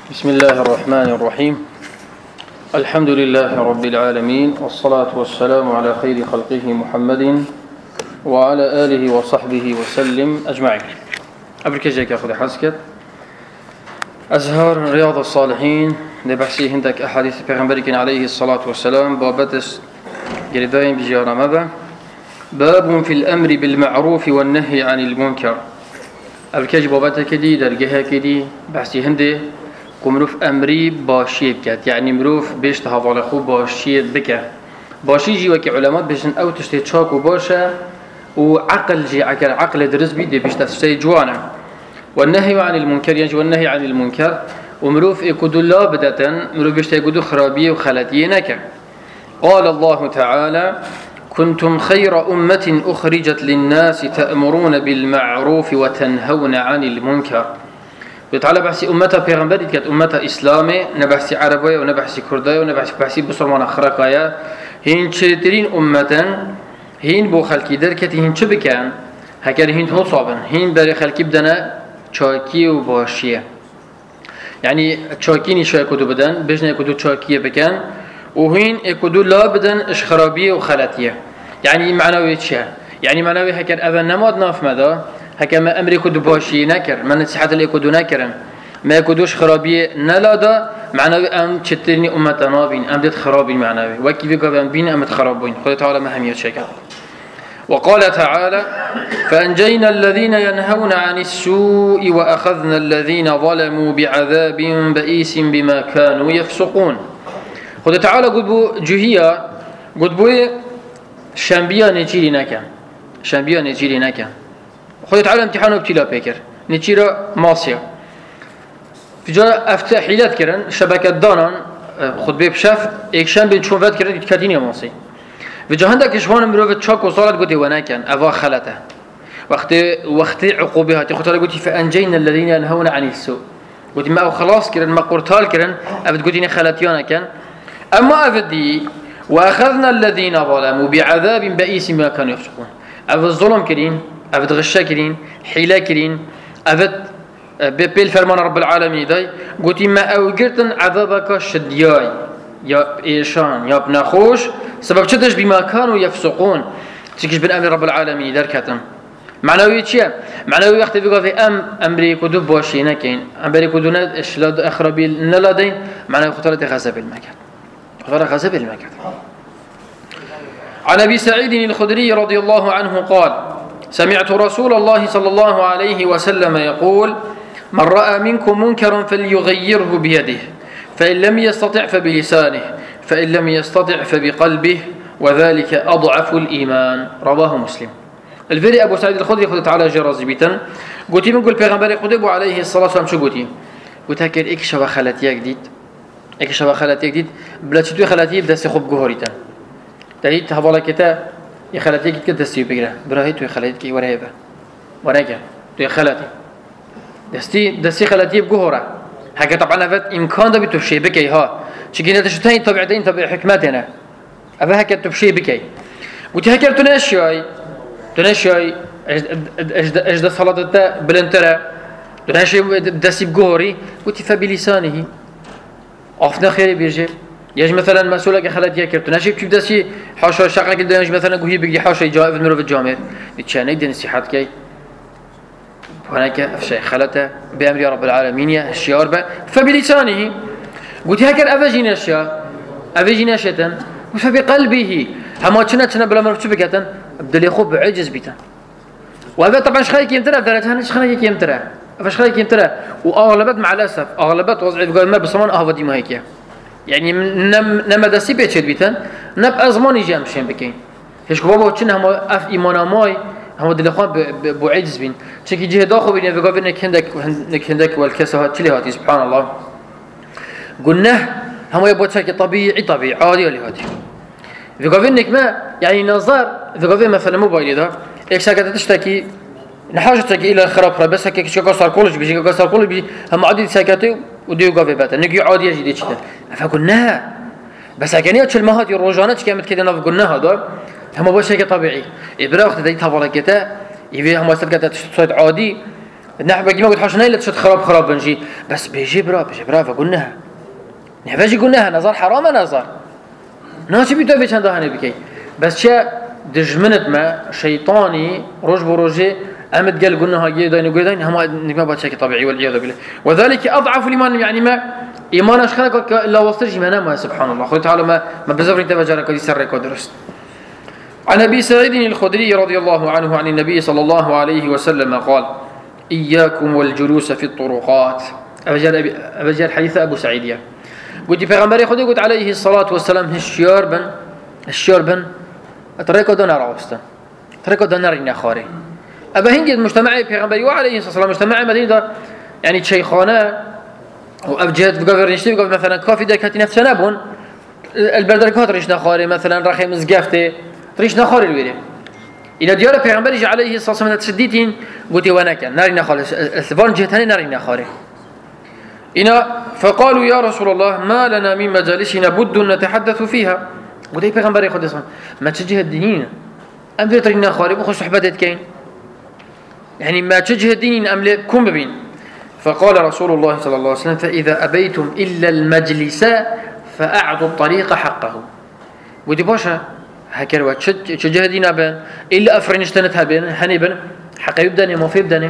بسم الله الرحمن الرحيم. الحمد لله رب العالمين، والصلاة والسلام على خير خلقه محمد وعلى آله وصحبه وسلم أجمعين. أبركجك يا أخوذ حسكت أزهار رياض الصالحين لبحثي هندك أحاديث پیغمبرك عليه الصلاة والسلام بابتس جردين بجيارة ماذا باب في الأمر بالمعروف والنهي عن المنكر. أبركج بابتك دي درجها كدي بحثي هندي ومروف أمري باشي بكات، يعني مروف بيش تهضال خو باشي بكا باشي جي وكي علماء بيشن أو تشتي تشاكو باشا وعقل جي عقل درس بيدي بيش تشتي جوانا. والنهي عن المنكر يعني والنهي عن المنكر ومروف يكدو لا بدة مروف بيش تيكدو خرابية وخلاتية نكا. قال الله تعالى: كنتم خير أمة أخرجت للناس تأمرون بالمعروف وتنهون عن المنكر. وتعالى بحثي أمتها پیغمبري كانت أمتها إسلامي، نبحثي عربية ونبحثي كردية ونبحثي بسرمان أخرقايا. هين شريترين أمة هين بو خلقي دركتي هين شو بكان هكذا هين هو صابن هين بري خلقي بدنا شاكي وباشية، يعني شاكيني شو يكودو بدن بجنا يكودو شاكية بكان، وهين يكودو لا بدن إشخرابية وخلاتية. يعني معنوي شيء، يعني معنوي هكذا أبا نماد ناف ماذا هكذا ما أمري كدو باشي نكر من نصيحة اللي كدو نكرن ما كدوش خرابية نلادا معنوي أم تشترني أمة نابين أم دت خرابين معنوي وكيف يقولون بين أم تخربين. قال تعالى ما هم يشكل. وقال تعالى: فأنجينا الذين ينهون عن السوء وأخذنا الذين ظلموا بعذاب بئيس بما كانوا يفسقون. قال تعالى قد بو جهية قد بو شنبيا نجيلي نكا شنبيا نجيلي نكا. خذ تعالى امتحانه ابتلاء بكر نتيرة ماسية فجاء افتح حيلات كرن شبكة دانان خذ بيب شاف اكشن بين شون فات كرن كاتين يا ماسي فجاء عندك شوان مروفت شاك وصارت قلت وانا كان افا خلته وقت عقوبها تاخذ قلت فانجينا الذين ينهون عن السوء قلت ما خلاص كرن ما قرتال كرن ابد قلت خلتيانا كان اما افدي واخذنا الذين ظلموا بعذاب بئيس ما كانوا يفسقون. افد الظلم كرين أفد غشة كرين حيلة كرين أفد بيل فرمان رب العالمين داي قلت ما أوجرتن عذابك شدياي يا إيشان يا بنخوش سبب شدش بما كانوا يفسقون تكش بين أمر رب العالمين دار كاتم. معنوي شيء معنوي وقت بيقول في أمريكا دو باشي نكين أمريكا دو إشلاد أخربي نلادين معنوي خطرة غزب المكان خطرة غزب المكان. عن أبي سعيد الخدري رضي الله عنه قال: سمعت رسول الله صلى الله عليه وسلم يقول: من رأى منكم منكرا فليغيره بيده، فإن لم يستطع فبلسانه، فإن لم يستطع فبقلبه، وذلك أضعف الإيمان. رواه مسلم. الفيري أبو سعيد الخدري خذ تعالى جرز بيتن قلت من قل پیغمبر خدا عليه الصلاة والسلام شو قلت؟ قلت هكذا إيك شبه خلاتي جديد إيك شبه خلاتي جديد بلا تشتوي خلاتي بدأ خب جوهريتن دليل هذا كتا يخلاتي كده دستي بيجرا براهي تو يخلاتي ورهيبة ورجع تو يخلاتي دستي خلاتي بجوهرة هكذا طبعا فات إمكان ده بتوشي بكي ها شكينا تشتهين طبيعتين طبيع حكمتنا أبا هكذا تبشي بكي وتهكذا تناشي أجد صلاة بلنترا تناشي دستي بجوهري وتفا بلسانه أفنى خير بيرجع يجي مثلا مسؤولك خلات يكر تناشي كيف دسي حاشا شقة كده يجي مثلا قوي بيجي حاشا يجاوب المروف الجامع يتشاني يدين الصحات كي هناك أفشي خلته بأمر رب العالمين يا الشيار به فبلسانه قلت هكذا أفجينا الشيء أفجينا شيئا فبقلبه هما تشنا بلا مروف شبكة بدل يخوب عجز بيتا وهذا طبعا شخيك يمترى درجة هنش خيك يمترى أفشخيك يمترى وأغلبت مع الأسف أغلبت وضع بقول ما بصمان أهودي ما هيك يعني نما دستی بچید بیتن نب ازمانی جمع شیم بکن هیچ بابا چون هم اف ایمان مای هم دلخوان بعجز بین چکی جهدا خوب بینه بگو نکندک والکسه چلی هاتی سبحان الله قلنا هم يبغى شيء طبيعي عادي ولا هادي بقول ما يعني نظر بقول مثلا موبايل ده ايش هكذا تشتكي نحاجتك الى خراب بس هيك شيء قصر كلش بيجي قصر كلش بيجي هم عادي ساكتي وديو قافي بات نجي عادي جديد كذا فقلنا بس كان يتش المهات الروجانات كانت كده نف قلنا هذا هم بس شيء طبيعي ابرا وقت دي تباركته يبي هم سكتت صوت عادي نحن بقي ما قلت حاشناي لا تشد خراب بنجي بس بيجي برا فقلناها نحن قلناها نظر حرام نظر ناشي بيتو في چند هنه بكي بس چه دجمنت ما شيطاني روج بروجي امد قال قلنا هاي داين هم ما بعد شيء طبيعي والعياذ بالله وذلك اضعف الايمان يعني ما ايمان اشخاص لا وصلش ما سبحان الله خذ تعالى ما بزفر انت بجارك دي سرك ودرست عن ابي سعيد الخدري رضي الله عنه عن النبي صلى الله عليه وسلم قال اياكم والجلوس في الطرقات ابجال حديث ابو سعيد قلت پیغمبر خدا قلت عليه الصلاة والسلام هشیار بن طريقه دون راوستن طريقه دون رينا خاري ابا هنجد مجتمع پیغمبر عليه الصلاة والسلام مجتمع مدينة يعني شيخانه وابجد بقى ريشتي بقى مثلا كافي دكاتي نفس نبون البردركات ريشنا خاري مثلا رخي مزقفته ريشنا خاري الويري الى ديار پیغمبر عليه الصلاة والسلام تشديتين قلت وانا كان نارينا خاري الثوان جهتاني نارينا خاري فقالوا يا رسول الله ما لنا من مجالسنا بد نتحدث فيها ودي پیغمبر خدا اسمان ما تجه الدينين ام بيترينا خارب وخش صحبتك كاين يعني ما تجه الدينين ام لكم ببين فقال رسول الله صلى الله عليه وسلم فإذا أبيتم إلا المجلس فأعطوا الطريق حقه ودي باشا هكذا تجه الدين بان إلا أفرنشتنتها بان هنبن حق يبدأني ما في يبدأني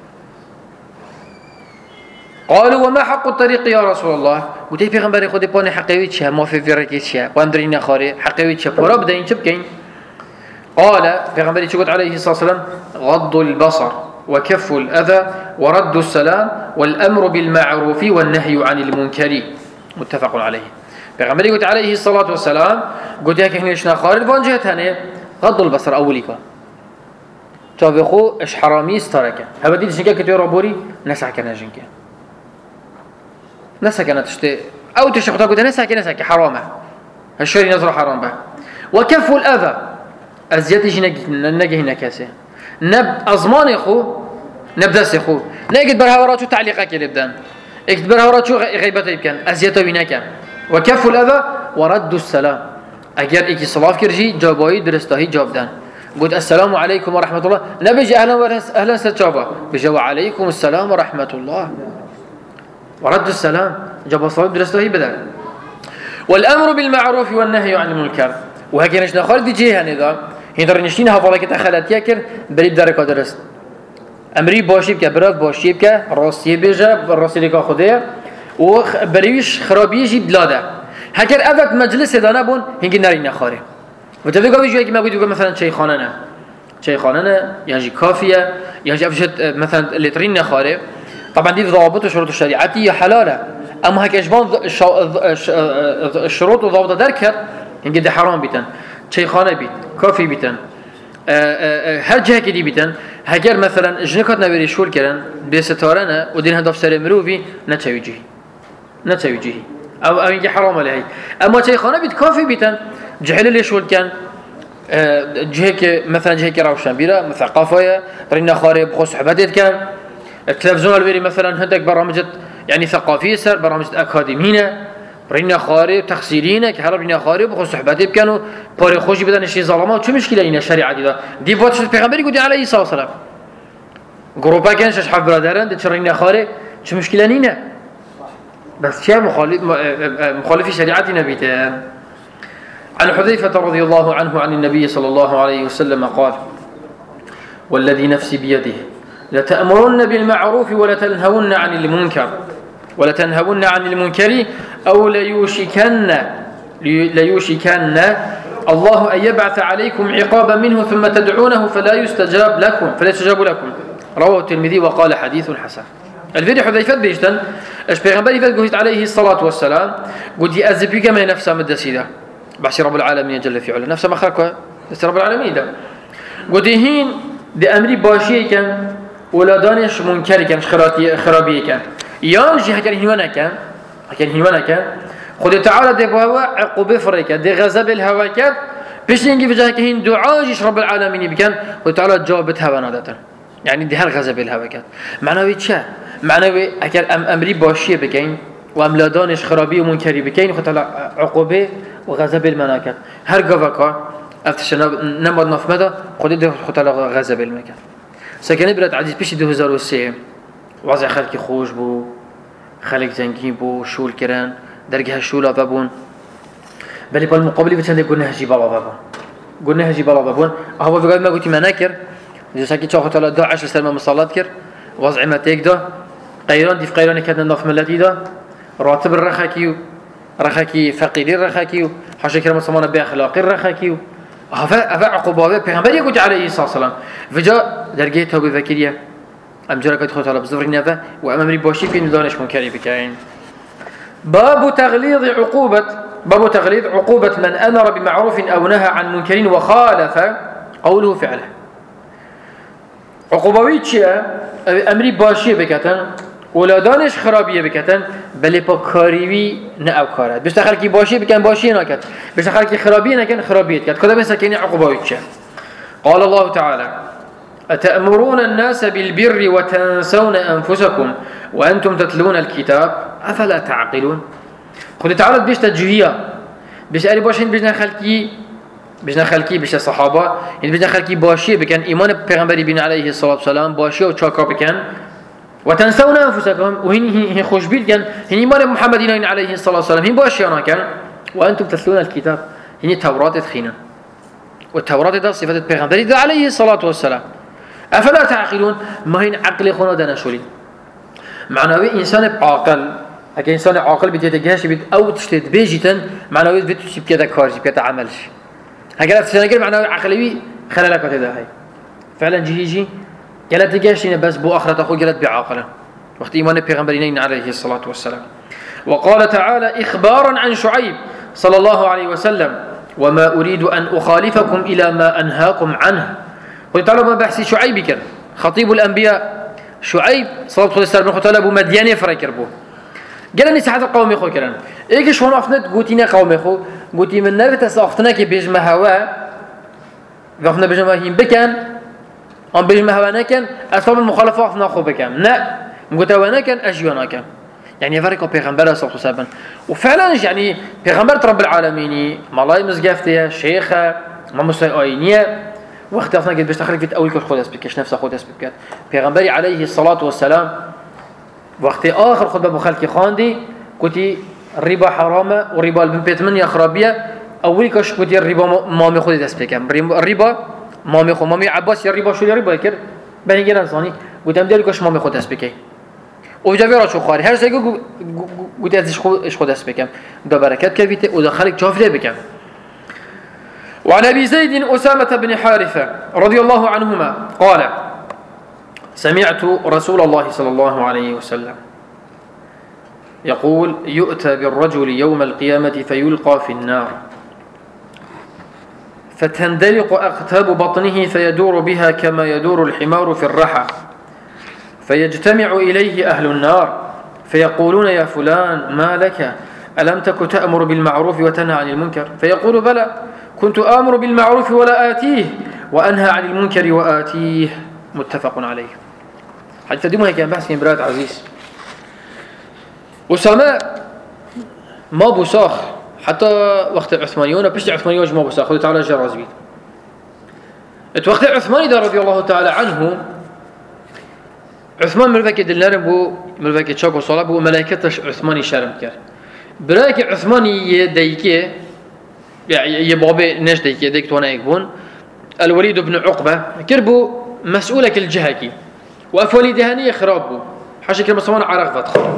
قالوا وما حق الطريق يا رسول الله ودي پیغمبر خود پانی حقیقی چه ما في ورکی چه وام درین نخاره حقیقی چه پورا بدین چه بکین قال پیغمبر چه قلت عليه الصلاة والسلام غض البصر وكف الأذى ورد السلام والأمر بالمعروف والنهي عن المنكر متفق عليه پیغمبر قلت عليه الصلاة والسلام قلت يا كهنيش نخاره الفان جهتانه غض البصر أوليكا تابخو اش حرامي استركه هبا دي جنكه كتير رابوري نسعك نجنكه نسكنت تشتي او تشخطا قد نسك حرامه الشري نظر حرام به وكف الاذى ازيت نجي نكاسه نب ازمان اخو نبدا اخو نجد برهورات تعليقك يبدان اكتب برهورات غيبته يمكن ازيت وينك وكف الاذى ورد السلام اگر اكي صلاف كرجي جوابي درستهي جوابدان قلت السلام عليكم ورحمه الله نبيجي اهلا ستجابه بجوا عليكم السلام ورحمه الله ورد السلام جاب الصلاة درسته بدل والأمر بالمعروف والنهي عن المنكر وهكذا نحن خالد جهة نذا هندر نشتين هفالك تخلت يكر بريد درك درست أمري باشيب كبرات باشيب كراسي بيجا راسي لك خديه وبريش خرابيجي بلاده هكذا أفت مجلس دانا بون هنجي نارين خاري وتبي قبل جوي كما قلت مثلا شيء خاننا يعني كافية يعني أفشت مثلا لترين خاري طبعا دي ضوابط وشروط الشريعة حلالة اما هيك اجبان الشروط وضوابط دركت يعني دي حرام بيتن شيخانه بيت كافي بيتن هر جهه كدي بيتن هاجر مثلا جنكات نبري شول كرن بستارنا ودين هدف سر مروفي نتويجي او ان حرام عليه اما شيخانه بيت كافي بيتن جهل اللي شول كان جهه مثلا جهه روشن بيرا مثلا قافيه رينا خارب خو صحبتت كان التلفزيون البيري مثلا هندك برامج يعني ثقافيه سر برامج اكاديميه رينا خارب تخسيرينه كهرب رينا خارب خو صحبتي كانوا باري خوشي بدن شي ظلمه شو مشكله هنا الشريعه دي فوتش البيغمبر يقول عليه الصلاه والسلام جروبا كانش اصحاب برادران دي رينا خارب شو مشكله هنا بس شيء مخالف شريعتنا بيته عن حذيفه رضي الله عنه عن النبي صلى الله عليه وسلم قال والذي نفسي بيده لتأمرن بالمعروف ولتنهون عن المنكر أو ليوشكن الله أن يبعث عليكم عقابا منه ثم تدعونه فلا يستجاب لكم رواه الترمذي وقال حديث حسن الفيديو حذيفة بيجتن البيغمبر قلت عليه الصلاة والسلام قلت يأذبك ما نفسه مدسيدة بحسي رب العالمين جل في علا نفسه مخرك بس رب العالمين ده قلت هين دي أمري باشي كان ولا دانش منكر كان خرابي كان يانجي هكذا هيوانا كان خد تعالى دي بهوا عقوبة فريكا دي غزب الهوا كان بيش نجي في جهة هين دعاء رب العالمين بكان وتعالى جاوبت هوا نادتا يعني دي هر غزب الهوا كان معنوي تشا معنوي هكذا أمري باشي بكين وأملا دانش خرابي ومنكري بكين خد تعالى عقوبة وغزب المناكات هر قفاكا افتشنا نمض نفمدا خد تعالى غزب المكان سكن برات عزيز بيش 2003 وضع خلقي خوش بو خلق زنگی بو شول کرن درگه شولا ببون بلی بالمقابل بچند يقول نهجي بالا ببون قول نهجي بالا ببون هو في ما قلت ما نكر جسا كي تشاخت على 10 سنه مصلات كر وضع ما تيقدا قيران دي في قيران كان ناف ملتي دا راتب الرخاكيو رخاكي فقير الرخاكيو حاشا كرم صمانه باخلاق الرخاكيو هذا عقوبه پیغمبر يقول عليه الصلاه والسلام فجاء درجه توبه فكريه ام جركت خطر بزفر نفا وامامري باشي في دانش منكر بكاين باب تغليظ عقوبه من امر بمعروف او نهى عن منكر وخالف قوله فعله عقوبويتشيا امري باشي بكتن ولا دانش خرابيه بكتن بل بكاريوي نه او كارات بس خلقي باشي بكن باشي نكت بس خلقي خرابيه نكن خرابيه كت كذا بس كان عقوبويتشيا قال الله تعالى أتأمرون الناس بالبر وتنسون أنفسكم وأنتم تتلون الكتاب أفلا تعقلون خذ تعالى بيش تجهية بيش أري باشين بيشنا خلقي بيش الصحابة يعني بيشنا خلقي باشي بكن إيمان پیغمبري بين عليه الصلاة والسلام باشي وشاكا بكن وتنسون أنفسكم وهن خوشبيل كان هن إيمان محمد عليه الصلاة والسلام هن باشي أنا كان وأنتم تتلون الكتاب هن التوراة تخينا والتوراة ده صفة پیغمبري عليه الصلاة والسلام أفلا تعقلون ما هين عقل خونا دنشولي معنوي إنسان عاقل هكا إنسان عاقل بدي يتجهش بيت أو تشتت بيجتن معنوي بيت تشي بكذا كارج بكذا عملش هكذا تشتغل معنوي عقلوي خلالك كذا هاي فعلا جيجي قالت تجهش بس بو آخرة أخو قالت بعاقله وقت إيمان بيغمبرين عليه الصلاة والسلام وقال تعالى إخبارا عن شعيب صلى الله عليه وسلم وما أريد أن أخالفكم إلى ما أنهاكم عنه قلت تعالى ما بحثي شعيب كان خطيب الأنبياء شعيب صلى الله عليه وسلم قلت له مديانة فريكر بو قال لي ساعات القوم يخو كران إيش شلون أفتنت قوتينا قوم يخو قوتي من نبت أفتنا كي بيجمع هوا وأفتنا بيجمع هين بكن أم بيجمع هوا نكن أصحاب المخالفة أفتنا خو بكن لا قلت هوا نكن أجيونا كن يعني فريق بيغمبر صلى الله عليه وسلم وفعلا يعني بيغمبر رب العالمين ملاي مزقفتها شيخة ما مستوى وقت أصلا قد بيشتغل في أول كل خدس بكش نفسه خدس بكات پیغمبري عليه الصلاة والسلام وقت آخر خطبة بخلق خاندي كتي الربا حرامة والربا البنبيت من يخربية أول كش كتي الربا مامي خدس بكام الربا مامي عباس يا الربا شو الربا كر بني جنا صاني قلت أم ديالك كش مامي خدس بكاي وجابيرا شو خاري هر شيء قلت إيش خدس بكام ده بركات كفيته ودخلك جافله بكام وعن أبي زيد أسامة بن حارثة رضي الله عنهما قال سمعت رسول الله صلى الله عليه وسلم يقول يؤتى بالرجل يوم القيامة فيلقى في النار فتندلق أقتاب بطنه فيدور بها كما يدور الحمار في الرحى فيجتمع إليه أهل النار فيقولون يا فلان ما لك ألم تك تأمر بالمعروف وتنهى عن المنكر فيقول بلى كنت آمر بالمعروف ولا آتيه وأنهى عن المنكر وآتيه متفق عليه حتى دوما كان بحث برات عزيز أسامة ما بوساخ حتى وقت العثمانيون بشت العثمانيون ما بوساخ خذ تعالى جراز بيت وقت العثماني ده رضي الله تعالى عنه عثمان ملفك دلنارم بو ملفك تشاكو صلاب بو ملائكتش عثماني شرم كر براك عثماني دايكي يعني بابي نش دايكي تونا يكون الوليد بن عقبة كربو مسؤولك الجهكي وأفولي دهانية خرابو حاشا كرم صمان عراق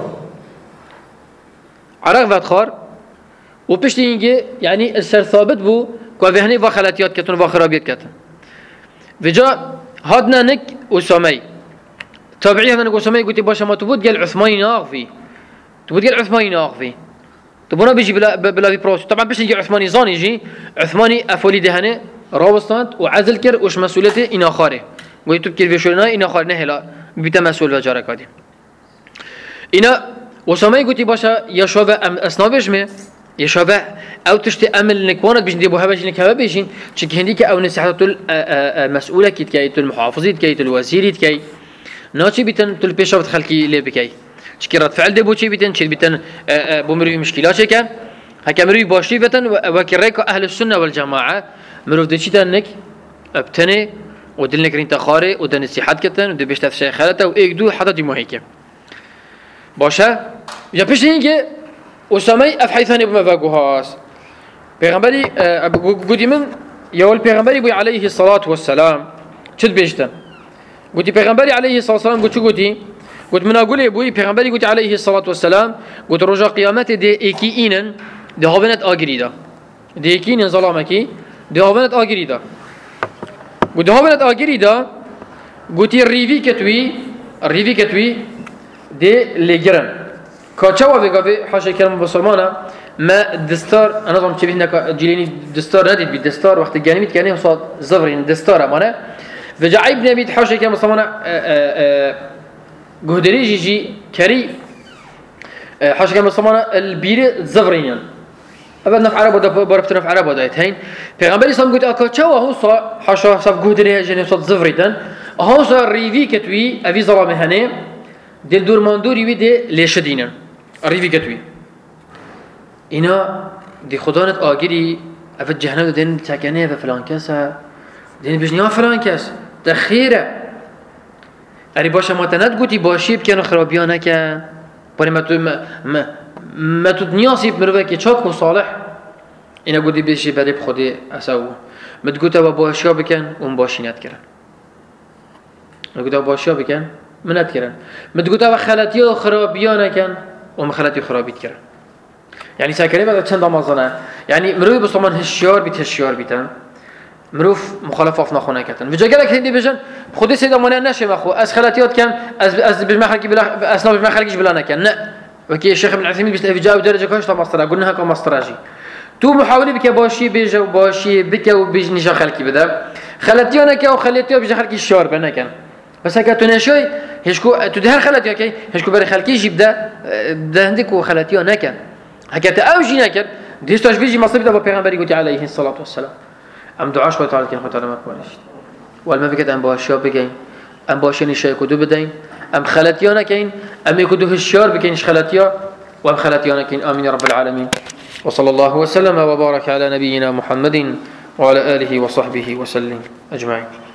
فاتخار وبشتي ينجي يعني السر ثابت بو كوافهني وخلاتيات كتون وخرابيات كتون فجاء هادنا نك أسامي تابعي هذا نك أسامي قلت باشا ما تبود قال عثماني ناغفي تبود قال عثماني ناغفي تبونا بيجي بلا في بروس طبعا باش يجي عثماني زاني يجي عثماني افولي دهنه راوستانت وعزل كر وش مسؤوليته ان اخره قلت بكير في شلنا ان اخر نهلا بيتا مسؤول وجارك هذه انا وسامي قلت باشا يا شباب اسنابش مي يا شباب او تشتي امل نكونت باش نديبوها باش نكها بيجين تشكي هنديك او نسحت مسؤوله كيت كاي المحافظين كاي الوزير كاي ناتشي بيتن تل بيشوت خلقي لي بكاي شكرت فعل دبو شي بيتن شي بيتن بمروي مشكلات شي كان هكا مروي باشي بيتن وكريك اهل السنه والجماعه مروي دشيتنك ابتني ودل نكرين تخاري ودن السيحات كتن ودن بيشتف شيء خالته وإيك دو حتى دي مهيكة باشا يا بيشتين كي أسامي أفحيثاني بما فاقوهاس پیغمبری گویی من یول پیغمبری بی علیه الصلاة والسلام چد بیشتن گویی پیغمبری علیه الصلاة والسلام گویی چه گویی گویی من اقوله بی پیغمبری گویی علیه الصلاة والسلام گویی رجا قیامت دی اکی اینن دی هاونت آگریدا دی اکی اینن ظلامه کی دی هاونت آگریدا گویی دی هاونت آگریدا گویی ریوی کتوی دی لگرن کاچه و بگاوی حاشا کرم بسلمانه ما دستار أنا ضم شبيه إنك جيليني دستار نديت بالدستار وقت الجانبيت كانه صاد زفرين دستار أمانة فجعيب نبيت حاشة كم صمنا جهدري جي كري حاشة كم صمنا البير زفرين أبد نفع عرب وده برفت نفع عرب وده هين فغنبري صام قلت أكتشوا وهو صا حاشة صاب جهدري جانب صاد زفرين هو صار ريفي كتوي أبي ظلام هني دل دور مندوري وده ليش دينا ريفي كتوي اینا دی خدانت آگری افت جهنم دین تکنه و فلان کسه دین بجنیا فلان کس تخیره اری باشه ما تند گویی باشی بکنه خرابیانه که باری ما تو نیاسی بمروه که چاک و صالح اینا گویی بیشی بری بخودی اسو متگویی با باشیا بکن اون باشی ند کرن متگویی با باشیا بکن من ند کرن متگویی با خلطی و خرابیانه کن اون خلطی خرابیت کرن يعني ساكرين بعد چند رمضان يعني مروي بصمان هشيار بيتن مروف مخالفة في نخونه كتن وجا قالك هندي بجن خودي سيدا مانع نشه مخو از خلاتيات كان از بجمع خلقي بلا اسنا بجمع خلقيش بلا نكن لا وكي الشيخ ابن عثيمين بيست جاوب درجه كاش طب مصطلح قلنا هكا مصطلحي تو محاولي بك باشي بيجا باشي بك وبيجني شا خلقي بدا خلاتيانا كا وخلاتيو بيجا خلقي الشار بنا كان بس هكا تنشوي هشكو تدهر خلاتيو كي هشكو بري خلقي جيبدا ده عندك وخلاتيو نكن حكيت أوجي نكر ديستوش بيجي مصيب ده بيغمبري قلت عليه الصلاة والسلام أم دعاش خوي تعالى كان خوي تعالى ما كونش والما بكت أم باشيا بكين أم باشيني شيء كدو بدين أم خلاتيانا كين أم يكدو هالشار بكينش خلاتيا وأم خلاتيانا كين آمين يا رب العالمين وصلى الله وسلم وبارك على نبينا محمد وعلى آله وصحبه وسلم أجمعين.